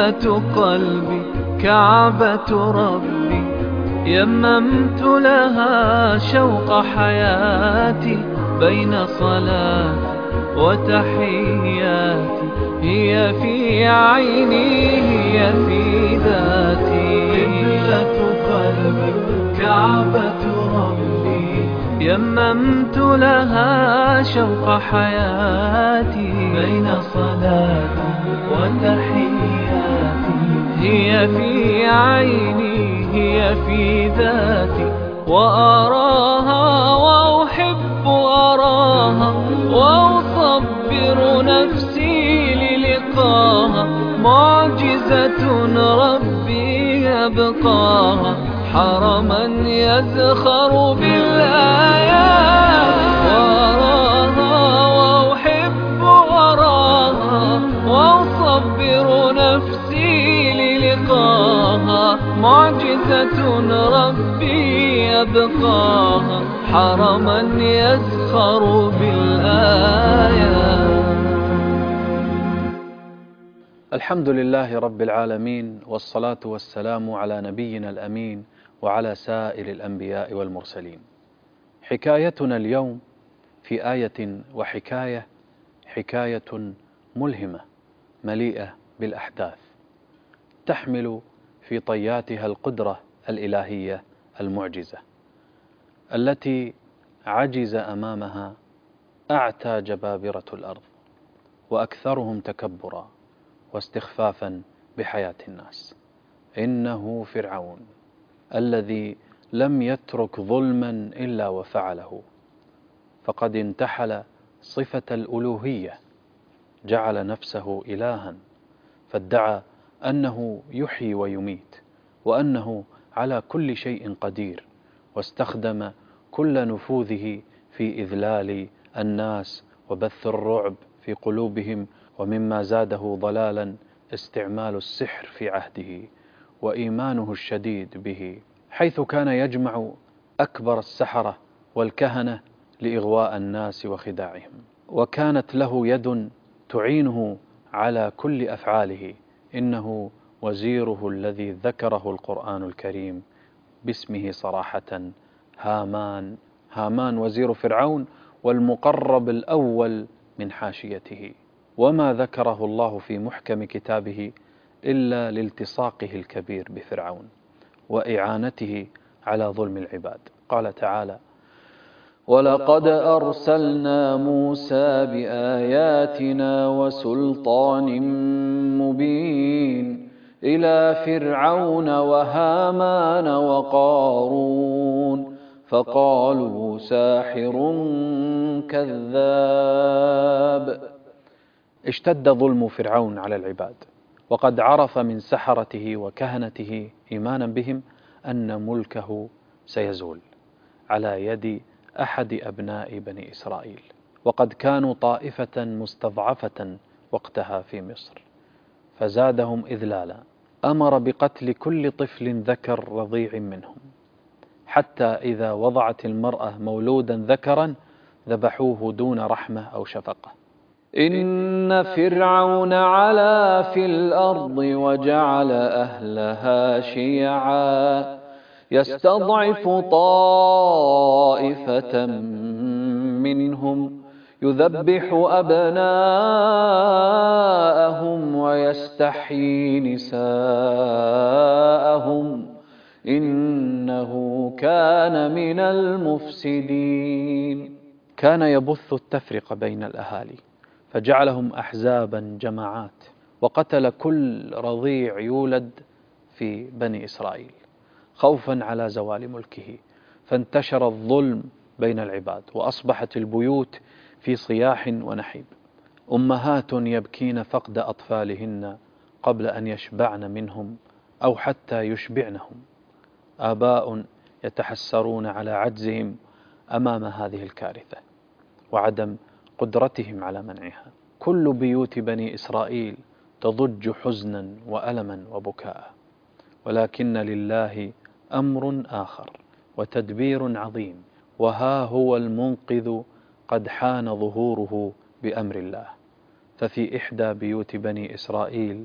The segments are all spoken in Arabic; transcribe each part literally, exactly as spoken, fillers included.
قبلة قلبي كعبة ربي، يممت لها شوق حياتي بين صلاتي وتحياتي. هي في عيني هي في ذاتي، قبلة قلبي كعبة ربي، يممت لها شوق حياتي بين صلاتي وتحياتي. هي في عيني هي في ذاتي، وأراها وأحب أراها، وأصبر نفسي للقاها. معجزة ربي يبقاها، حرما يزخر بالآيات. وأراها وأحب أراها، وأصبر نفسي للقاها. معجزة ربي يبقاها، حرما يزخر بالآيات. الحمد لله رب العالمين، والصلاة والسلام على نبينا الأمين وعلى سائر الأنبياء والمرسلين. حكايتنا اليوم في آية وحكاية، حكاية ملهمة مليئة بالأحداث، تحمل في طياتها القدرة الإلهية المعجزة التي عجز أمامها أعتى جبابرة الأرض، وأكثرهم تكبرا واستخفافا بحياة الناس. إنه فرعون الذي لم يترك ظلما إلا وفعله، فقد انتحل صفة الألوهية، جعل نفسه إلها، فادعى أنه يحيي ويميت، وأنه على كل شيء قدير، واستخدم كل نفوذه في إذلال الناس وبث الرعب في قلوبهم. ومما زاده ضلالا استعمال السحر في عهده وإيمانه الشديد به، حيث كان يجمع أكبر السحرة والكهنة لإغواء الناس وخداعهم، وكانت له يد تعينه على كل أفعاله. إنه وزيره الذي ذكره القرآن الكريم باسمه صراحة، هامان. هامان وزير فرعون، والمقرب الأول من حاشيته، وما ذكره الله في محكم كتابه إلا لالتصاقه الكبير بفرعون وإعانته على ظلم العباد. قال تعالى: ولقد أرسلنا موسى بآياتنا وسلطان مبين إلى فرعون وهامان وقارون، فقالوا ساحر كذاب. اشتد ظلم فرعون على العباد، وقد عرف من سحرته وكهنته إيمانا بهم أن ملكه سيزول على يد أحد أبناء بني إسرائيل، وقد كانوا طائفة مستضعفة وقتها في مصر، فزادهم إذلالا. أمر بقتل كل طفل ذكر رضيع منهم، حتى إذا وضعت المرأة مولودا ذكرا ذبحوه دون رحمة أو شفقة. إن فرعون علا في الأرض وجعل أهلها شيعا يستضعف طائفة منهم يذبح أبناءهم ويستحيي نساءهم إنه كان من المفسدين. كان يبث التفرقة بين الأهالي، فجعلهم أحزابا جماعات، وقتل كل رضيع يولد في بني إسرائيل خوفا على زوال ملكه. فانتشر الظلم بين العباد، وأصبحت البيوت في صياح ونحيب. أمهات يبكين فقد أطفالهن قبل أن يشبعن منهم أو حتى يشبعنهم. آباء يتحسرون على عجزهم أمام هذه الكارثة وعدم قدرتهم على منعها. كل بيوت بني إسرائيل تضج حزنا وألما وبكاء، ولكن لله أمر آخر وتدبير عظيم، وها هو المنقذ قد حان ظهوره بأمر الله. ففي إحدى بيوت بني إسرائيل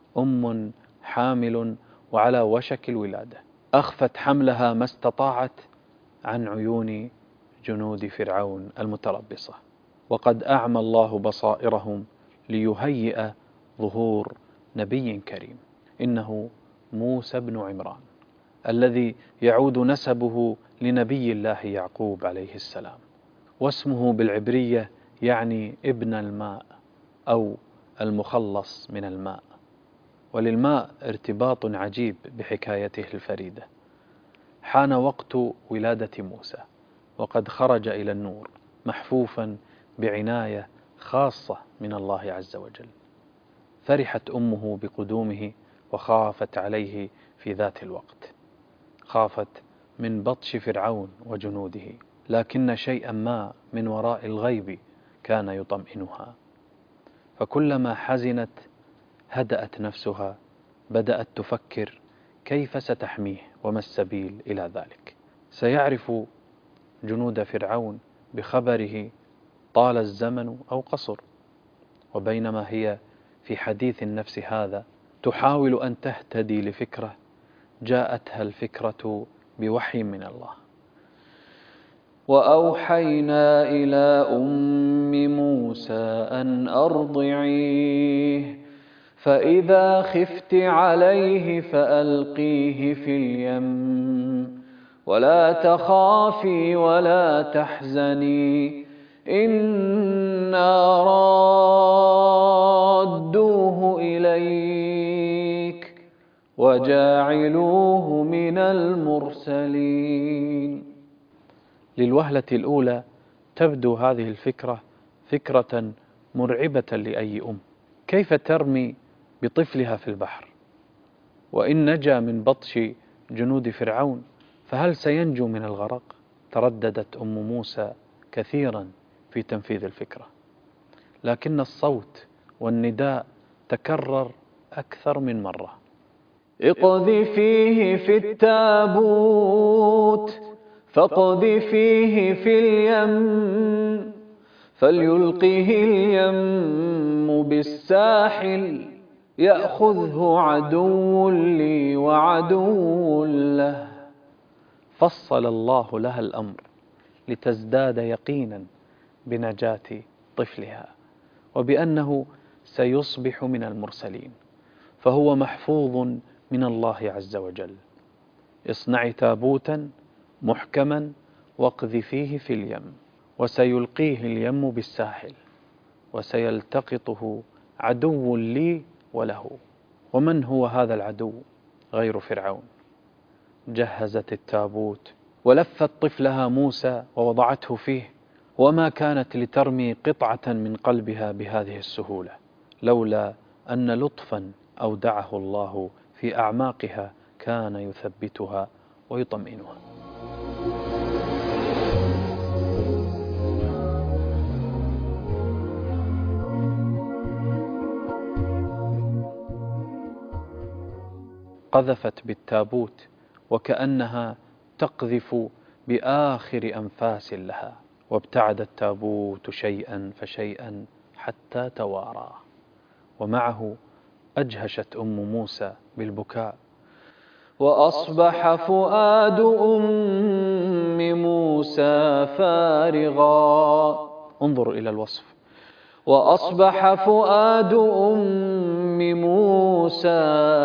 أم حامل وعلى وشك الولادة، أخفت حملها ما استطاعت عن عيون جنود فرعون المتربصة، وقد أعمى الله بصائرهم ليهيئ ظهور نبي كريم، إنه موسى بن عمران الذي يعود نسبه لنبي الله يعقوب عليه السلام، واسمه بالعبرية يعني ابن الماء أو المخلص من الماء، وللماء ارتباط عجيب بحكايته الفريدة. حان وقت ولادة موسى وقد خرج إلى النور محفوفا بعناية خاصة من الله عز وجل. فرحت أمه بقدومه وخافت عليه في ذات الوقت، خافت من بطش فرعون وجنوده، لكن شيئا ما من وراء الغيب كان يطمئنها، فكلما حزنت هدأت نفسها، بدأت تفكر كيف ستحميه وما السبيل إلى ذلك. سيعرف جنود فرعون بخبره طال الزمن أو قصر. وبينما هي في حديث النفس هذا تحاول أن تهتدي لفكرة، جاءتها الفكرة بوحي من الله: وأوحينا إلى أم موسى أن أرضعيه فإذا خفت عليه فألقيه في اليم ولا تخافي ولا تحزني إنا رادوه إليك وجاعلوه من المرسلين. للوهلة الأولى تبدو هذه الفكرة فكرة مرعبة لأي أم. كيف ترمي بطفلها في البحر؟ وإن نجا من بطش جنود فرعون فهل سينجو من الغرق؟ ترددت أم موسى كثيرا في تنفيذ الفكرة، لكن الصوت والنداء تكرر أكثر من مرة: اقذفيه في التابوت فاقذفيه في اليم فليلقه اليم بالساحل يأخذه عدو لي وعدو له. فصل الله لها الأمر لتزداد يقينا بنجاة طفلها وبأنه سيصبح من المرسلين، فهو محفوظ من الله عز وجل. اصنعي تابوتا محكما واقذفيه في اليم وسيلقيه اليم بالساحل وسيلتقطه عدو لي وله. ومن هو هذا العدو غير فرعون؟ جهزت التابوت ولفت طفلها موسى ووضعته فيه، وما كانت لترمي قطعة من قلبها بهذه السهولة لولا أن لطفا أودعه الله في أعماقها كان يثبتها ويطمئنها. قذفت بالتابوت وكأنها تقذف بآخر أنفاس لها، وابتعد التابوت شيئا فشيئا حتى توارى، ومعه أجهشت أم موسى بالبكاء: وأصبح فؤاد أم موسى فارغا. انظروا إلى الوصف: وأصبح فؤاد أم موسى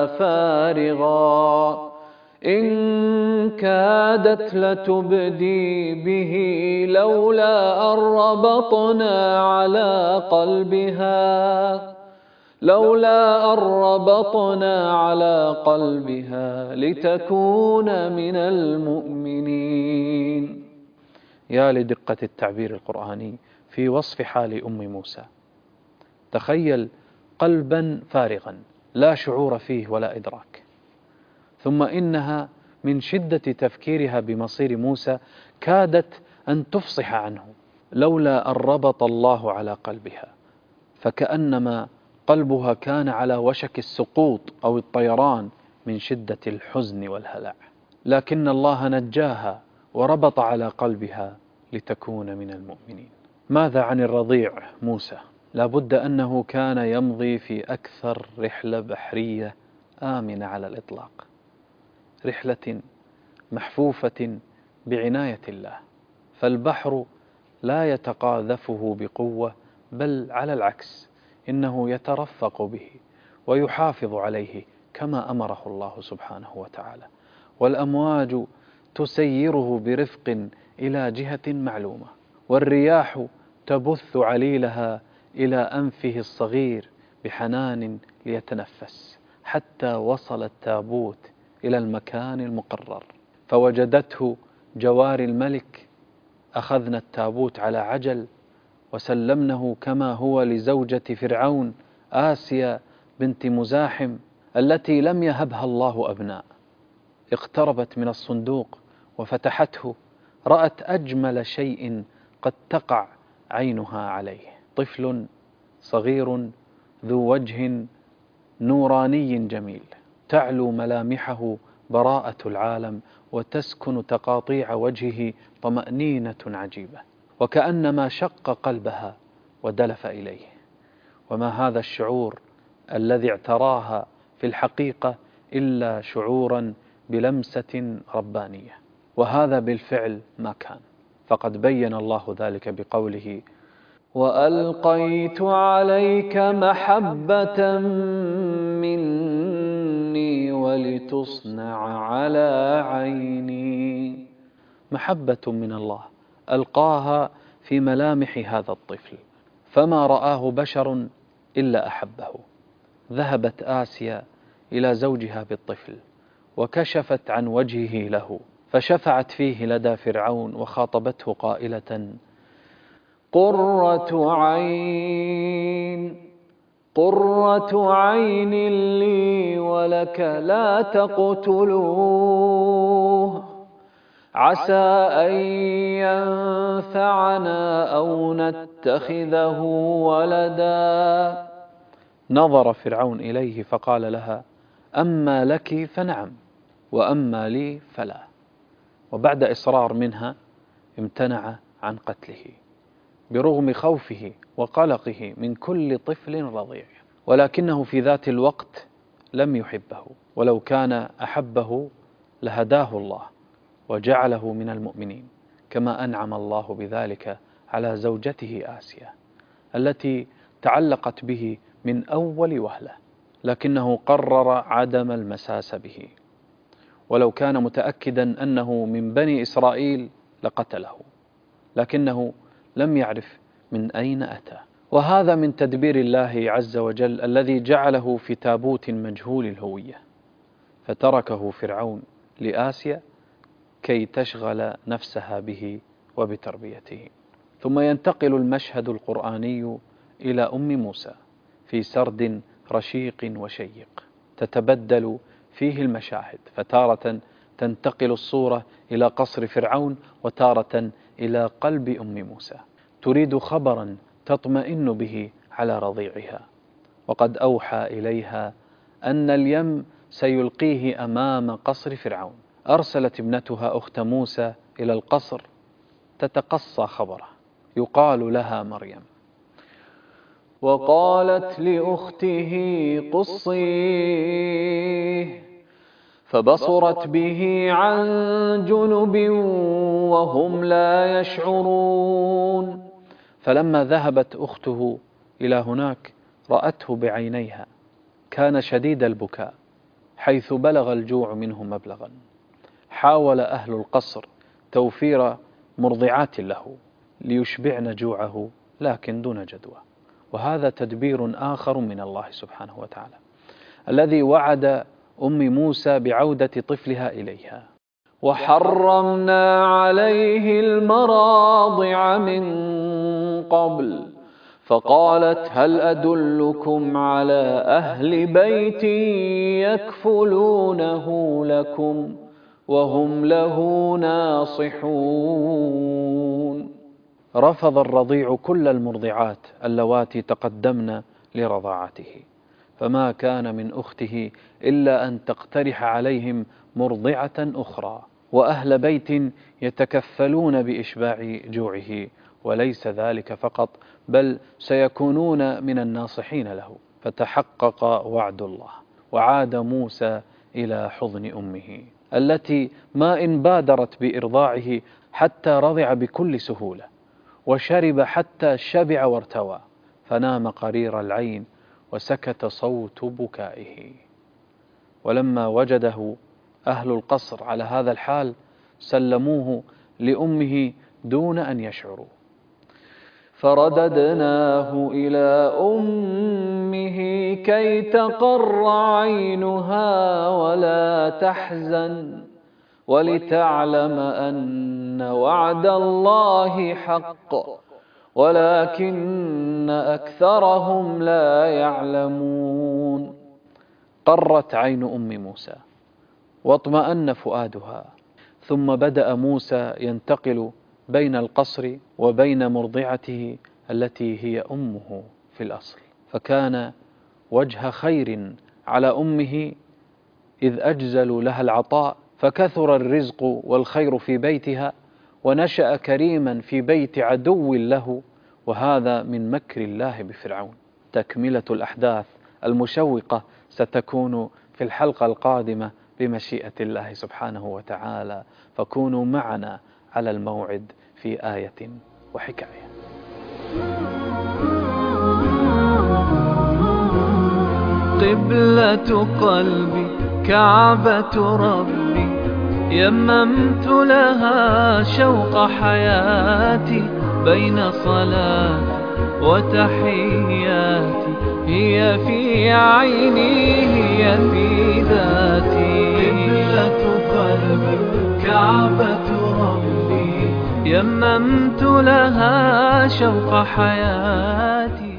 فارغا إن كادت لتبدي به لولا أن ربطنا على قلبها لولا أن ربطنا على قلبها لتكون من المؤمنين. يا لدقة التعبير القرآني في وصف حال أم موسى. تخيل قلبا فارغا لا شعور فيه ولا إدراك، ثم إنها من شدة تفكيرها بمصير موسى كادت أن تفصح عنه لولا أن ربط الله على قلبها، فكأنما قلبها كان على وشك السقوط أو الطيران من شدة الحزن والهلع، لكن الله نجاها وربط على قلبها لتكون من المؤمنين. ماذا عن الرضيع موسى؟ لابد أنه كان يمضي في أكثر رحلة بحرية آمنة على الإطلاق، رحلة محفوفة بعناية الله، فالبحر لا يتقاذفه بقوة، بل على العكس إنه يترفق به ويحافظ عليه كما أمره الله سبحانه وتعالى، والأمواج تسيره برفق إلى جهة معلومة، والرياح تبث عليلها إلى أنفه الصغير بحنان ليتنفس، حتى وصل التابوت إلى المكان المقرر، فوجدته جواري الملك. أخذنا التابوت على عجل وسلمنه كما هو لزوجة فرعون آسيا بنت مزاحم التي لم يهبها الله أبناء. اقتربت من الصندوق وفتحته، رأت أجمل شيء قد تقع عينها عليه، طفل صغير ذو وجه نوراني جميل، تعلو ملامحه براءة العالم، وتسكن تقاطيع وجهه طمأنينة عجيبة، وكأنما شق قلبها ودلف إليه. وما هذا الشعور الذي اعتراها في الحقيقة إلا شعورا بلمسة ربانية، وهذا بالفعل ما كان، فقد بين الله ذلك بقوله: وألقيت عليك محبة مني ولتصنع على عيني. محبة من الله ألقاها في ملامح هذا الطفل، فما رآه بشر إلا أحبه. ذهبت آسيا إلى زوجها بالطفل وكشفت عن وجهه له، فشفعت فيه لدى فرعون وخاطبته قائلة: قرة عين قرة عين لي ولك لا تقتلوه عسى أن ينفعنا أو نتخذه ولدا. نظر فرعون إليه فقال لها: أما لك فنعم، وأما لي فلا. وبعد إصرار منها امتنع عن قتله برغم خوفه وقلقه من كل طفل رضيع، ولكنه في ذات الوقت لم يحبه، ولو كان أحبه لهداه الله وجعله من المؤمنين، كما أنعم الله بذلك على زوجته آسيا التي تعلقت به من أول وهلة، لكنه قرر عدم المساس به، ولو كان متأكدا أنه من بني إسرائيل لقتله، لكنه لم يعرف من أين أتى. وهذا من تدبير الله عز وجل الذي جعله في تابوت مجهول الهوية، فتركه فرعون لآسيا كي تشغل نفسها به وبتربيته. ثم ينتقل المشهد القرآني إلى أم موسى في سرد رشيق وشيق، تتبدل فيه المشاهد، فتارة تنتقل الصورة إلى قصر فرعون، وتارة إلى قلب أم موسى، تريد خبرا تطمئن به على رضيعها، وقد أوحى إليها أن اليم سيلقيه أمام قصر فرعون. أرسلت ابنتها أخت موسى إلى القصر تتقصى خبره، يقال لها مريم، وقالت لأخته قصيه، فبصرت به عن جنب وهم لا يشعرون. فلما ذهبت أخته إلى هناك رأته بعينيها، كان شديد البكاء حيث بلغ الجوع منه مبلغا. حاول أهل القصر توفير مرضعات له ليشبعن جوعه، لكن دون جدوى. وهذا تدبير آخر من الله سبحانه وتعالى الذي وعد أم موسى بعودة طفلها إليها. وحرمنا عليه المراضع من قبل فقالت هل أدلكم على أهل بيت يكفلونه لكم وهم له ناصحون. رفض الرضيع كل المرضعات اللواتي تقدمن لرضاعته، فما كان من أخته إلا أن تقترح عليهم مرضعة أخرى وأهل بيت يتكفلون بإشباع جوعه، وليس ذلك فقط بل سيكونون من الناصحين له. فتحقق وعد الله، وعاد موسى إلى حضن أمه التي ما إن بادرت بإرضاعه حتى رضع بكل سهولة، وشرب حتى شبع وارتوى، فنام قرير العين وسكت صوت بكائه. ولما وجده أهل القصر على هذا الحال سلموه لأمه دون أن يشعروا. فرددناه إلى أمه كي تقر عينها ولا تحزن ولتعلم أن وعد الله حق ولكن أكثرهم لا يعلمون. قرت عين أم موسى واطمأن فؤادها، ثم بدأ موسى ينتقل بين القصر وبين مرضعته التي هي أمه في الأصل، فكان وجه خير على أمه إذ أجزلوا لها العطاء، فكثر الرزق والخير في بيتها، ونشأ كريما في بيت عدو له، وهذا من مكر الله بفرعون. تكملة الأحداث المشوقة ستكون في الحلقة القادمة بمشيئة الله سبحانه وتعالى، فكونوا معنا على الموعد في آية وحكاية. قبلة قلبي كعبة ربي، يممت لها شوق حياتي، بين صلاة وتحياتي، هي في عيني هي في ذاتي. قبلة قلبي كعبة ربي، يممت لها شوق حياتي.